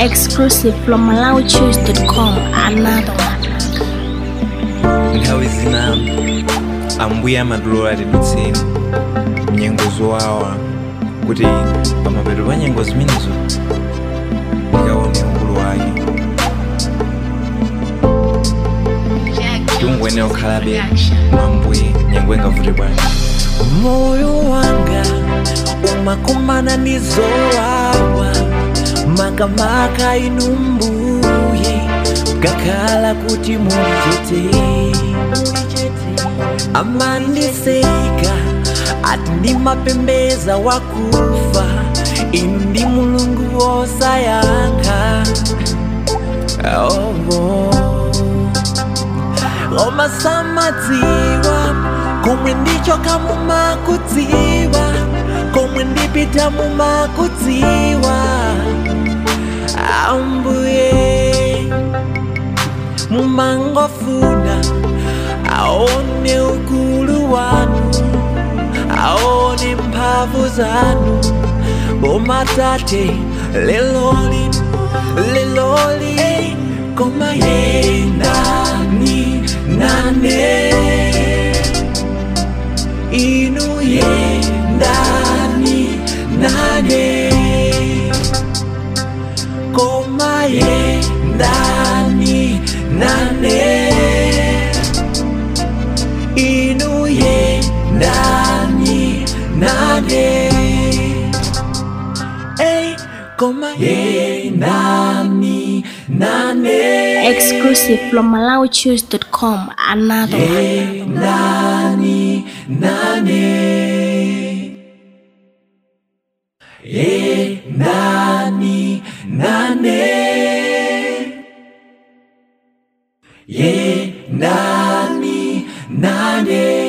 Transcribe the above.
Exclusive from MalawiChoose.com. Another one. Nthawi zina ambuye amadulora tibitseni nyengo zowawa kuti pamapeto pa nyengo zimenezo tikaone ukulu wake chungwene okhalabe ambuye nyengo ingavute bwanji. Moyo wanga umakumana nizowawa makamaka inumbuye kakhala kuti mulichete amandiseka ati ndimapembeza wakufa indi mulungu wosayankha Oma samadziwa komwe ndichoka mumakudziwa komwe ndipita mumakudziwa ambuye mumangofuna aone ukulu wanu aone mphamvu zanu bomatate leloli koma yendani nane inu yendani nane koma yendani nane inu yendani nane koma yendani nane. Exclusive from MalawiChoose.com. Another one. Nani, nani, nani, nani, nani, nani.